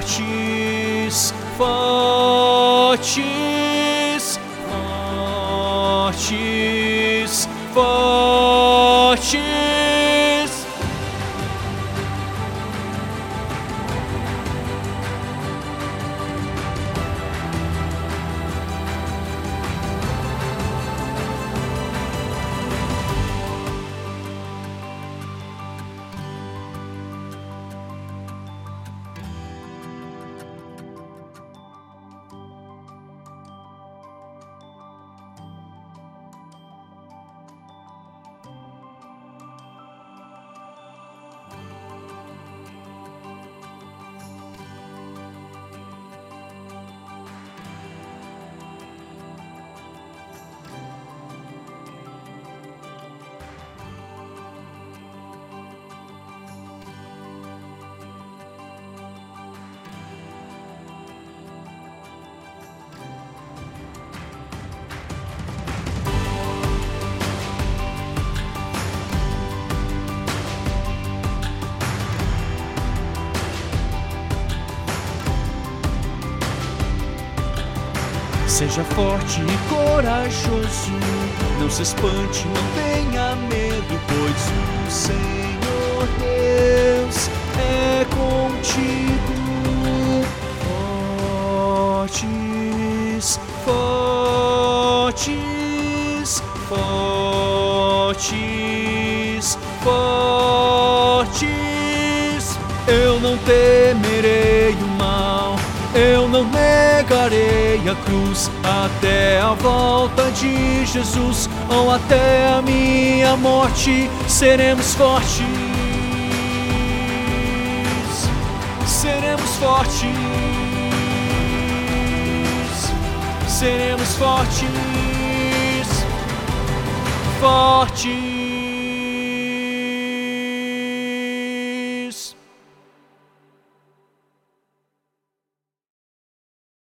fortes, fortes, fortes, fortes. Seja forte e corajoso, não se espante, não tenha medo, pois o Senhor Deus é contigo. Fortes, fortes, fortes, fortes. Eu não temerei o mal, eu não negarei a cruz, até a volta de Jesus, ou até a minha morte. Seremos fortes, seremos fortes, seremos fortes, fortes.